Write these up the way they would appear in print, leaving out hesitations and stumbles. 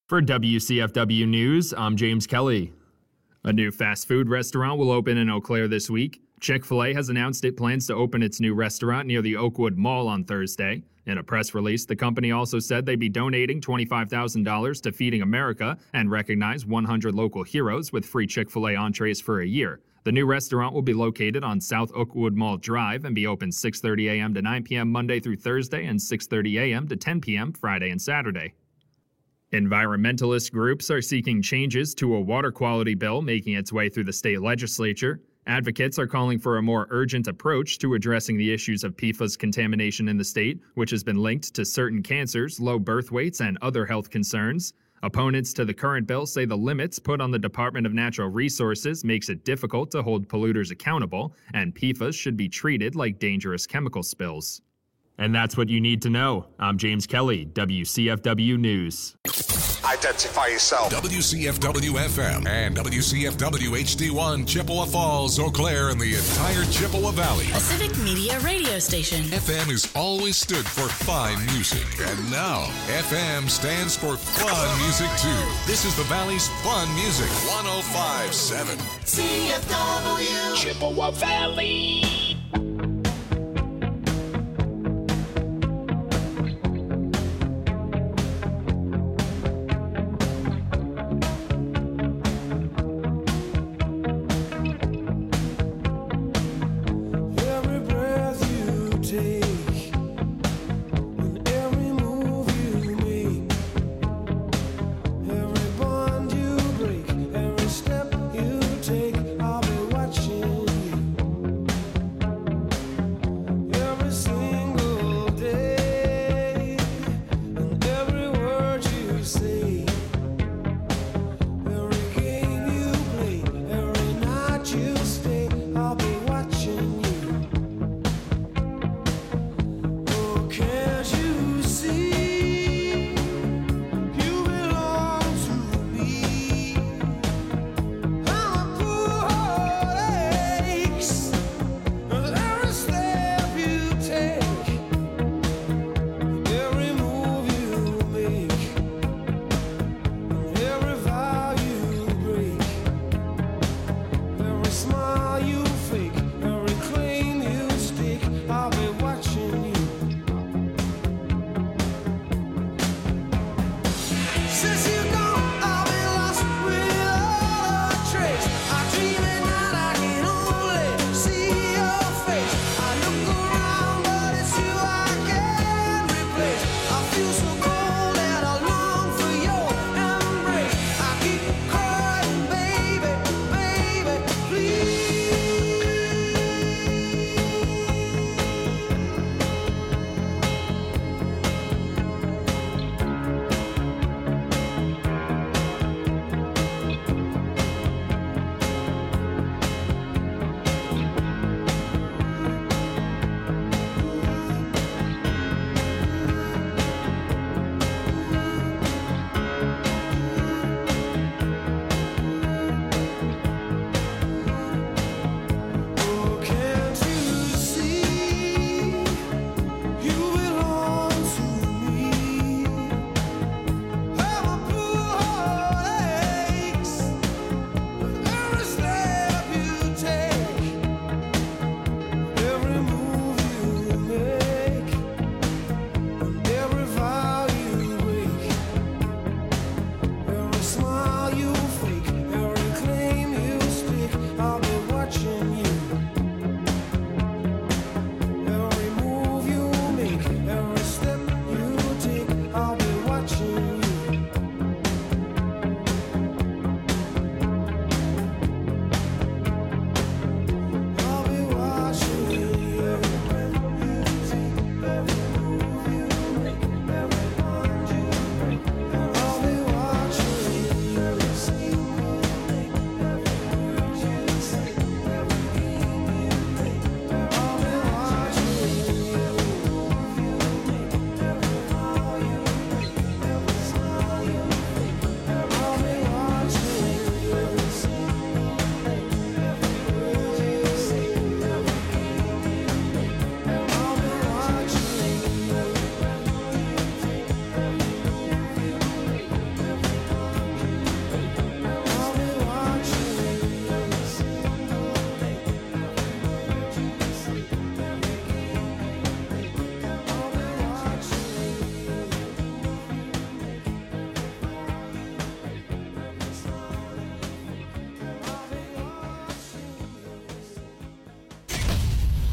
For WCFW News, I'm James Kelly. A new fast food restaurant will open in Eau Claire this week. Chick-fil-A has announced it plans to open its new restaurant near the Oakwood Mall on Thursday. In a press release, the company also said they'd be donating $25,000 to Feeding America and recognize 100 local heroes with free Chick-fil-A entrees for a year. The new restaurant will be located on South Oakwood Mall Drive and be open 6:30 a.m. to 9 p.m. Monday through Thursday and 6:30 a.m. to 10 p.m. Friday and Saturday. Environmentalist groups are seeking changes to a water quality bill making its way through the state legislature. Advocates are calling for a more urgent approach to addressing the issues of PFAS contamination in the state, which has been linked to certain cancers, low birth weights, and other health concerns. Opponents to the current bill say the limits put on the Department of Natural Resources makes it difficult to hold polluters accountable, and PFAS should be treated like dangerous chemical spills. And that's what you need to know. I'm James Kelly, WCFW News. Identify yourself. WCFW-FM and WCFW-HD1, Chippewa Falls, Eau Claire, and the entire Chippewa Valley. A civic media radio station. FM has always stood for fine music. And now, FM stands for fun music, too. This is the Valley's fun music. 105.7. CFW. Chippewa Valley.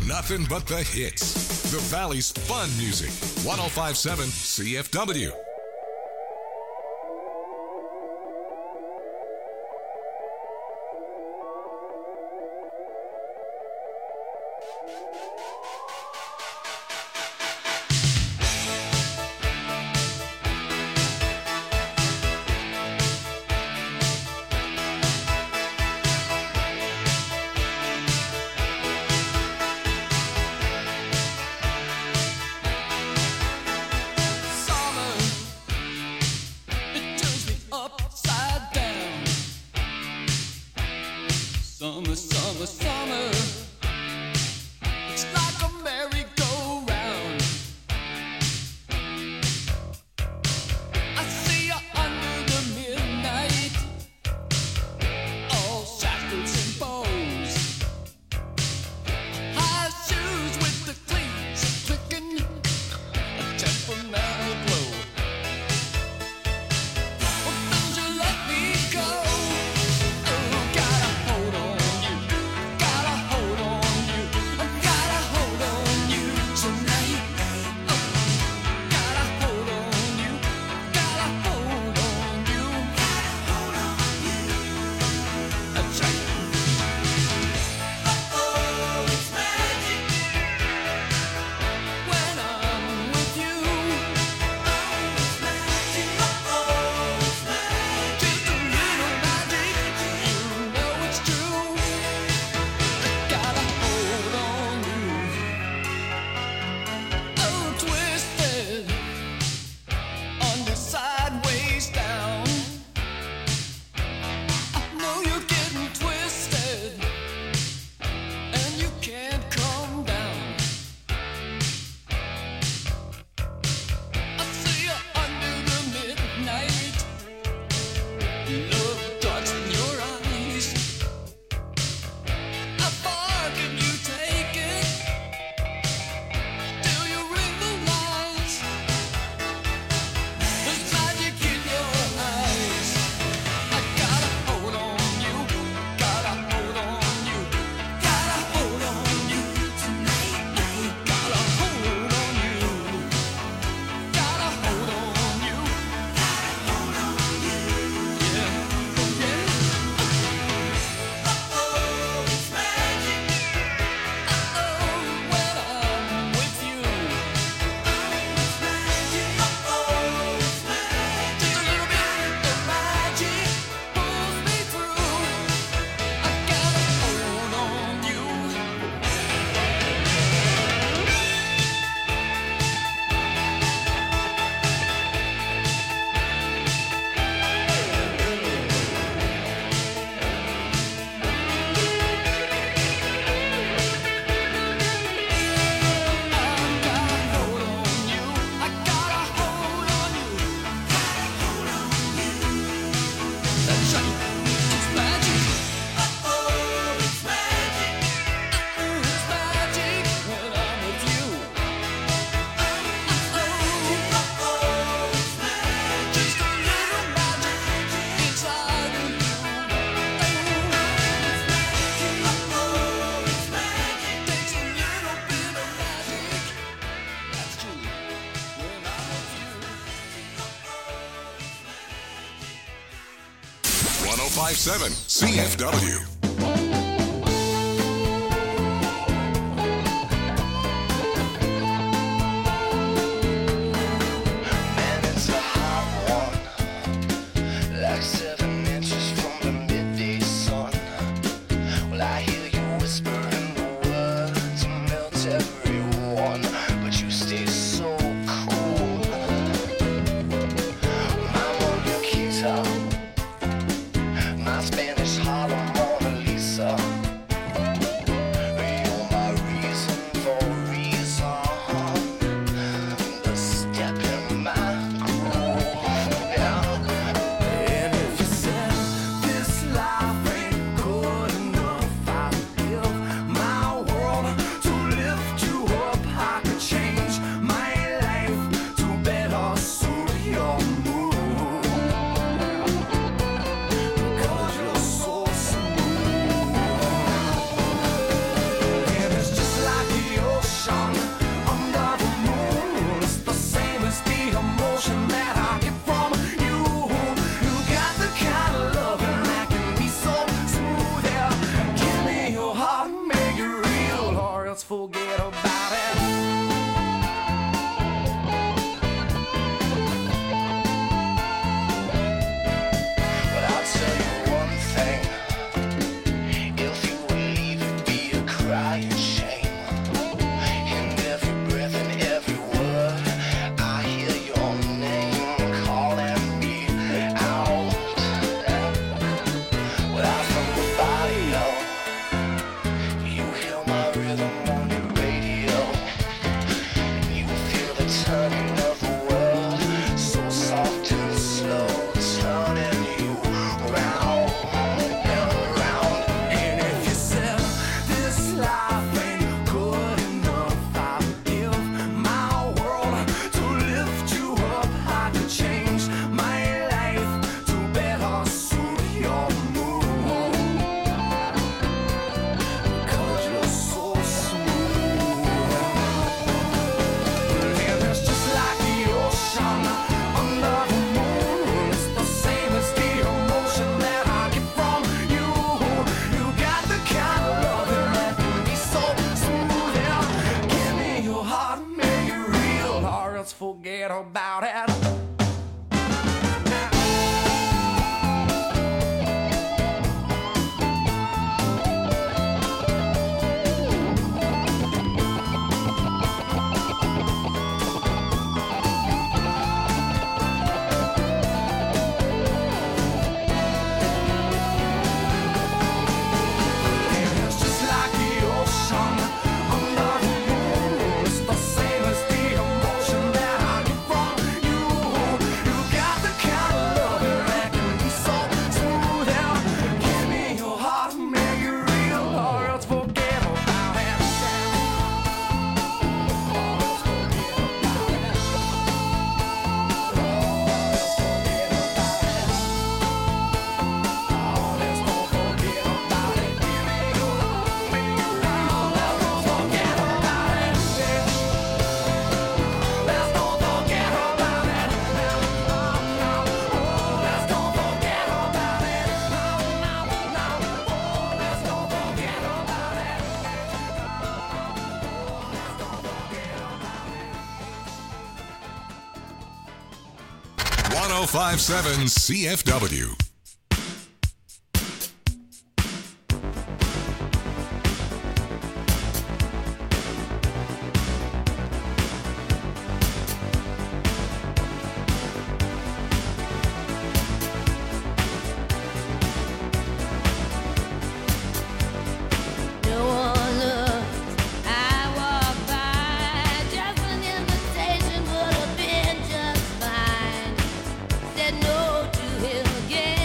Nothing but the hits. The Valley's fun music. 105.7 CFW. CFW. My Spanish Harlem morning else forget about it. Forget about it. .5.7 CFW. Said no to him again.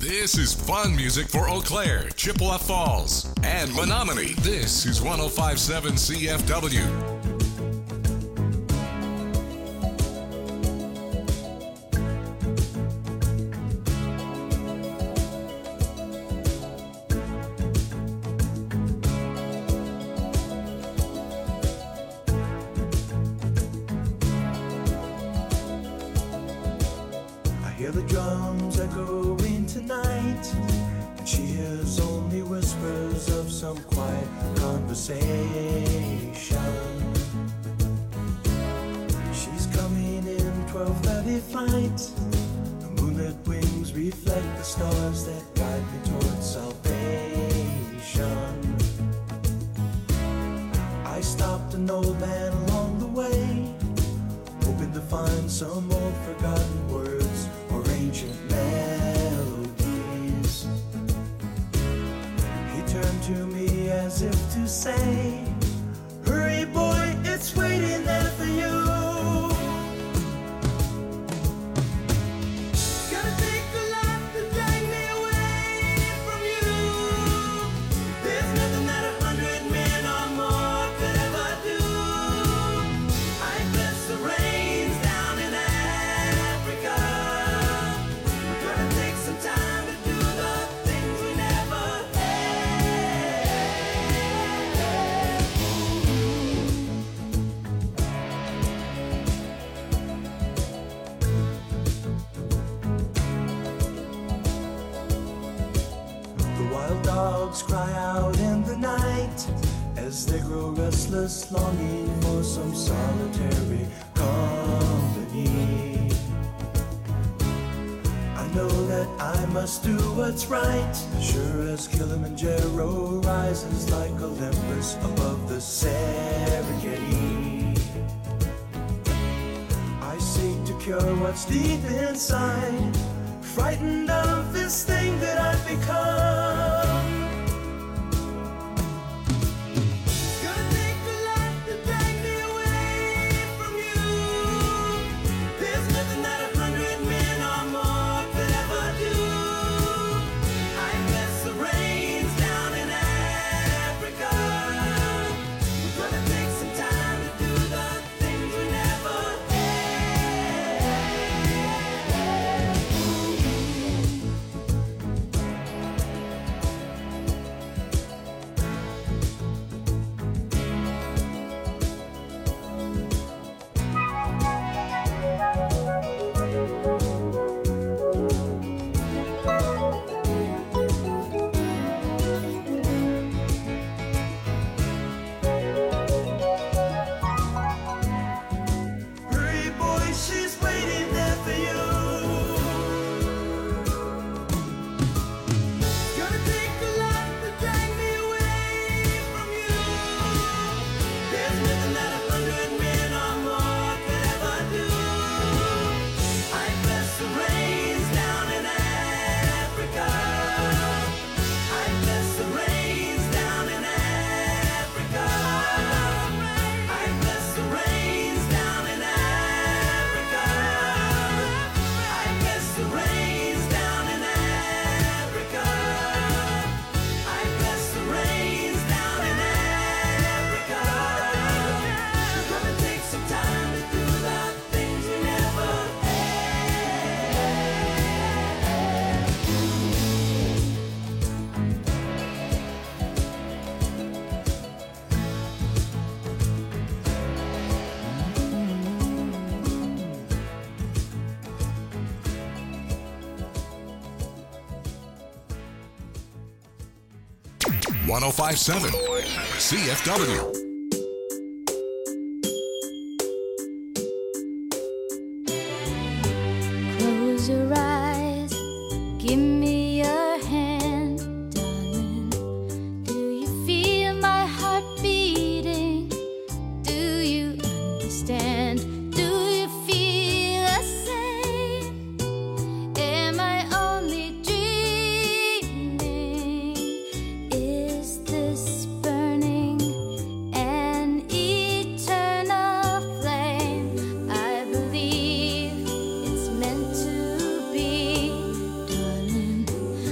This is fun music for Eau Claire, Chippewa Falls, and Menominee. This is 105.7 CFW. Hear the drums echoing tonight, and she hears only whispers of some quiet conversation. She's coming in 12:30 flight. The moonlit wings reflect the stars that guide me towards salvation. I stopped an old man along the way, hoping to find some old forgotten words or ancient melodies. He turned to me as if to say, hurry boy, it's waiting there for you. Gonna take a lot to drag me away from you. There's nothing that 100 men or more could ever do. I bless the rains down in Africa. We're gonna take some time to do the things we never had. The wild dogs cry out in the night as they grow restless, longing for some solitary company. I know that I must do what's right, sure as Kilimanjaro rises like Olympus above the Serengeti. I seek to cure what's deep inside, frightened of this thing that I've become. Gonna take a lot to drag me away from you. There's nothing that 100 men or more could ever do. I bless the rains down in Africa. We're gonna take some time to do the things we never hurry boy, she's waiting there for you. Gonna take a lot to drag me away from you. There's nothing that 100 men or more could ever do. I bless the rains down in Africa. I bless the rains down in Africa. I bless the rains down in Africa. I bless the rains down in Africa. I bless the rains down in Africa. We're gonna take some time to do the things we never Had. 105.7 CFW. Close your eyes, give me your hand, darling. Do you feel my heart beating? Do you understand? Do you feel the same? Am I only dreaming? Is this burning an eternal flame? I believe it's meant to be, darling.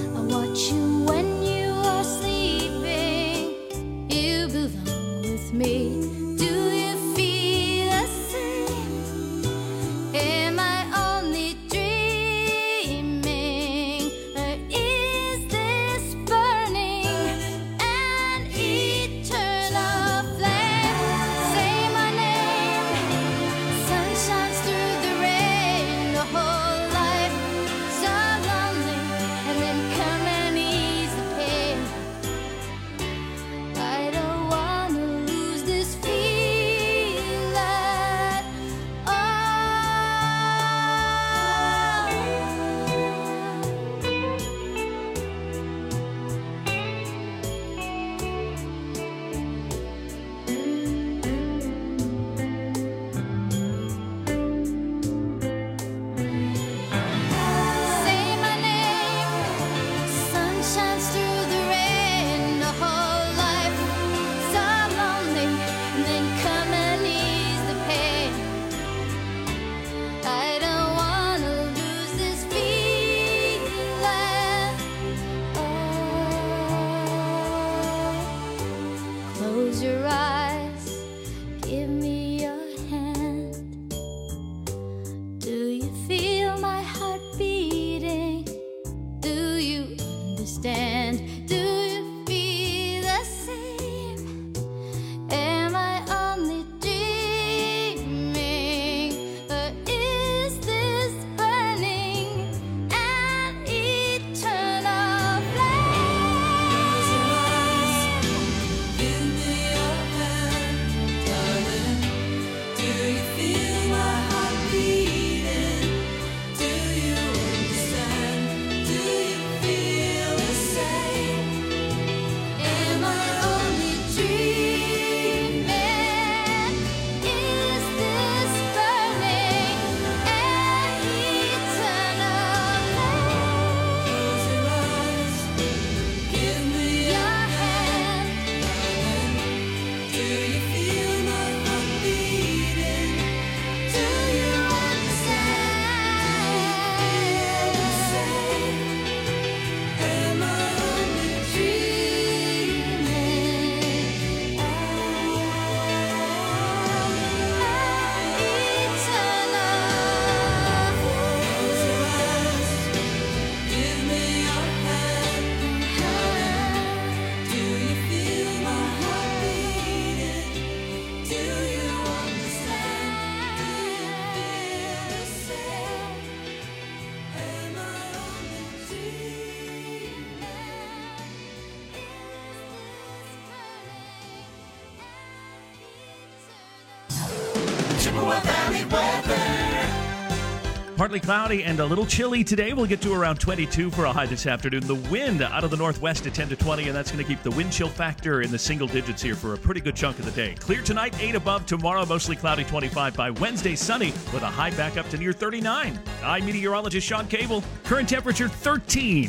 Chippewa Valley weather. Partly cloudy and a little chilly today. We'll get to around 22 for a high this afternoon. The wind out of the northwest at 10 to 20, and that's going to keep the wind chill factor in the single digits here for a pretty good chunk of the day. Clear tonight, 8 above. Tomorrow, mostly cloudy, 25. By Wednesday, sunny with a high back up to near 39. I'm meteorologist Sean Cable. Current temperature 13.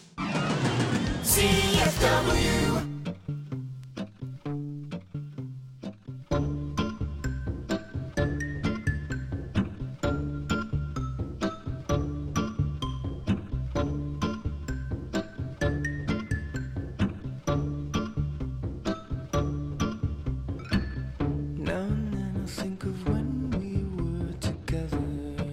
CFW. Now and then I think of when we were together,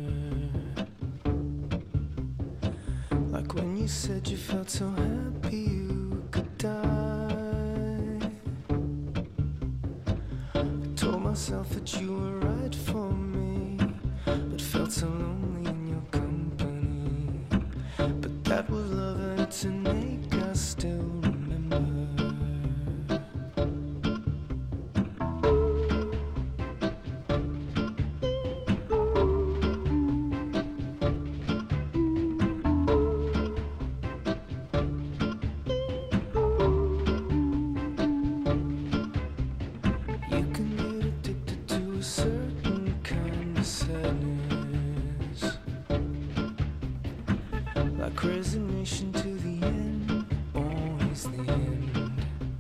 like when you said you felt so happy you could die. I told myself that you were right for me, but felt so lonely in your company. But that was love and it's an ache I still remember. You can get addicted to a certain kind of sadness, like resignation to the end, always the end.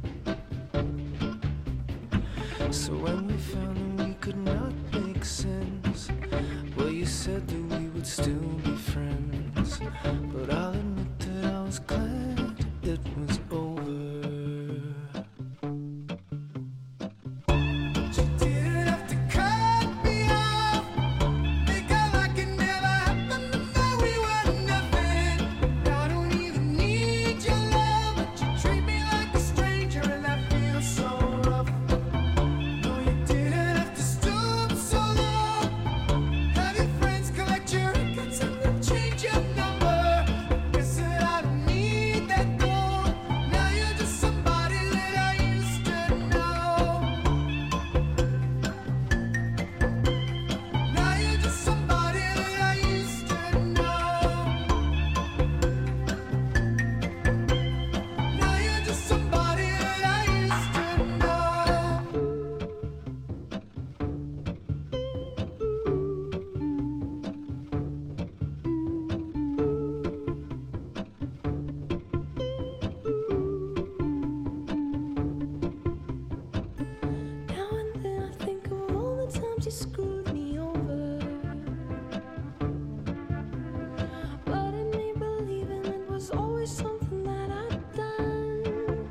So when we found that we could not make sense, well, you said that we would still be friends. But I'll admit that I was glad it was over. You didn't have to cut me off, make out like it never happened, that we were nothing. I don't even need your love, but you treat me like a stranger, and that feels so rough. No, you didn't have to stoop so low, have your friends collect your records and then change your number. Guess that I don't need that though. Now you're just somebody that I used to know. Now you're just somebody that I used to know. Now you're just somebody that I used to know. Now and then I think of all the times you screwed me over, but in me believing it was always something that I'd done.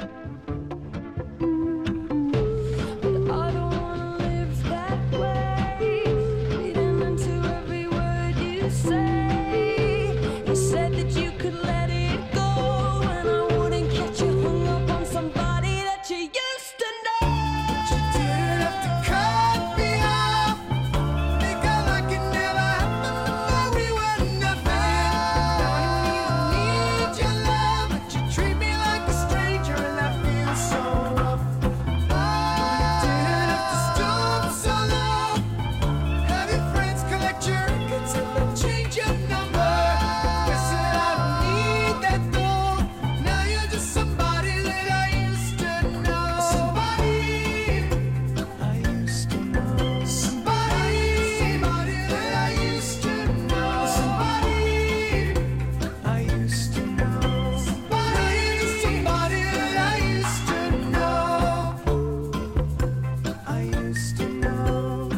But I don't wanna live that way, reading into every word you say. You said that you could let it go, and I wouldn't get you hung up on somebody that you used to know. But you didn't have to cut me off, make out like it never happened, that we were nothing. I don't even need your love, but you treat me like a stranger, and that feels so rough. You didn't have to stoop so low, have your friends collect your records and then change your number. Guess that I don't need that though. Now you're just somebody that I used to know. Somebody I used to know. Somebody that I used to know. Somebody I used to know. Somebody that I used to know. I used to know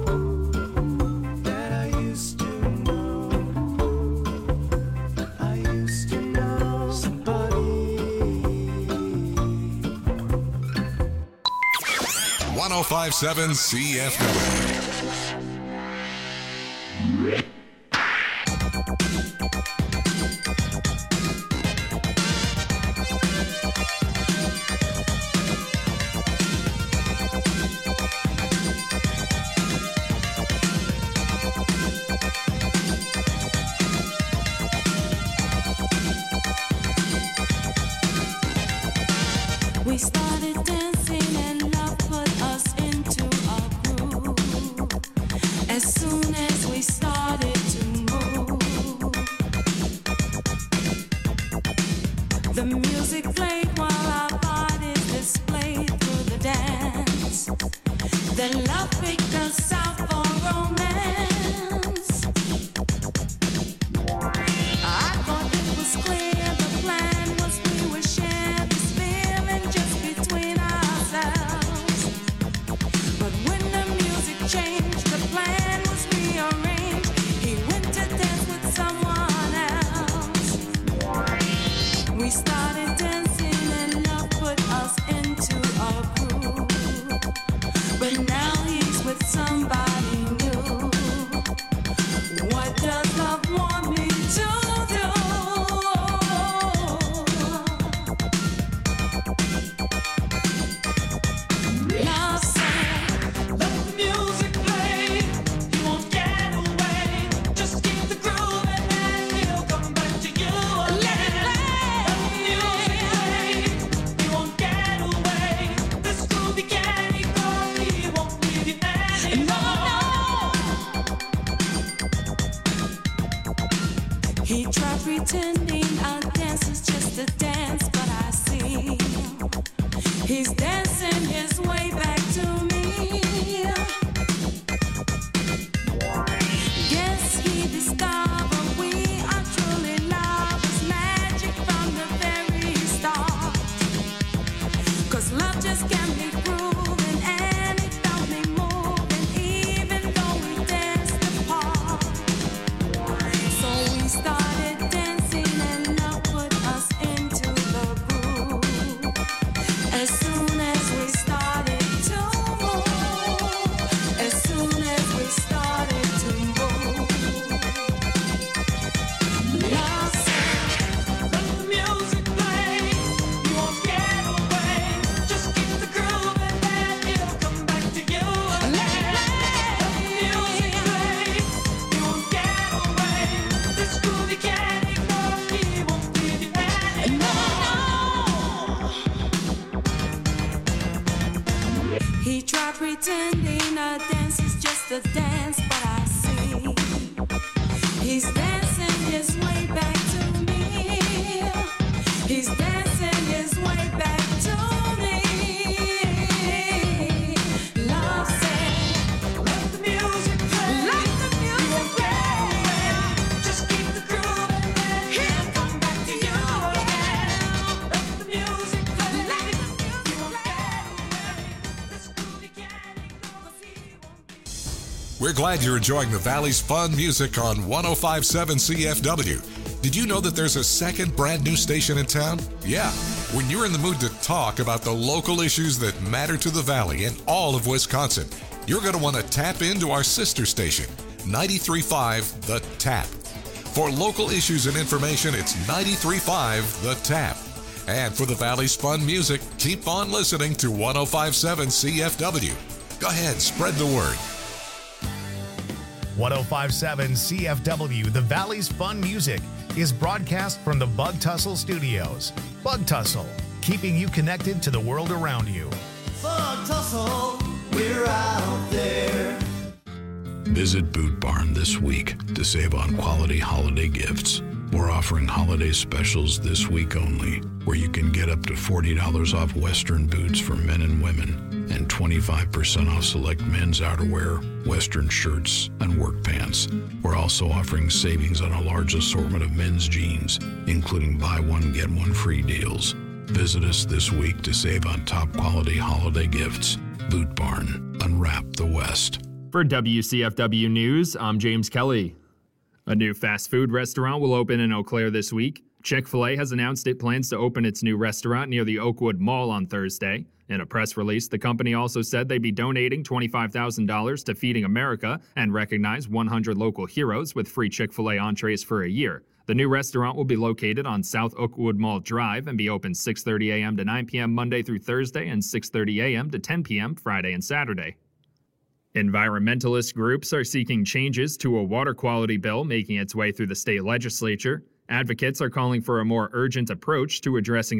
that I used to know. I used to know somebody. 1057 CFW. We started dancing and love put us into a groove. He tried pretending our dance is just a dance, but I see he's dancing his way back to me. Guess he discovered we are truly lovers, magic from the very start. 'Cause love just can't be proven, and it don't be moving, even though we danced apart. So we started dancing, and love put us into the groove. As soon as we started to move, as soon as we started to move, love said, let the music play. You won't get away. Just keep the groove, and then it'll come back to you again. Let the music play. You won't get away. This groove you can't ignore. He won't leave you anymore. He tried pretending our dance is just a dance, but I see he's dancing his way back to me. He's dancing his way back to me. Love said, let the music play. Let the music play. Just keep the groove, and then he'll come back to you again. Let the music play. Let the music play. This groove you can't ignore, 'cause he won't be. We're glad you're enjoying the Valley's fun music on 105.7 CFW. Did you know that there's a second brand new station in town? Yeah. When you're in the mood to talk about the local issues that matter to the Valley and all of Wisconsin, you're going to want to tap into our sister station, 93.5 The Tap. For local issues and information, it's 93.5 The Tap. And for the Valley's fun music, keep on listening to 105.7 CFW. Go ahead, spread the word. 1057 CFW, the Valley's Fun Music, is broadcast from the Bug Tussle Studios. Bug Tussle, keeping you connected to the world around you. Bug Tussle, we're out there. Visit Boot Barn this week to save on quality holiday gifts. We're offering holiday specials this week only, where you can get up to $40 off Western boots for men and women, and 25% off select men's outerwear, Western shirts, and work pants. We're also offering savings on a large assortment of men's jeans, including buy one, get one free deals. Visit us this week to save on top quality holiday gifts. Boot Barn, unwrap the West. For WCFW News, I'm James Kelly. A new fast food restaurant will open in Eau Claire this week. Chick-fil-A has announced it plans to open its new restaurant near the Oakwood Mall on Thursday. In a press release, the company also said they'd be donating $25,000 to Feeding America and recognize 100 local heroes with free Chick-fil-A entrees for a year. The new restaurant will be located on South Oakwood Mall Drive and be open 6:30 a.m. to 9 p.m. Monday through Thursday and 6:30 a.m. to 10 p.m. Friday and Saturday. Environmentalist groups are seeking changes to a water quality bill making its way through the state legislature. Advocates are calling for a more urgent approach to addressing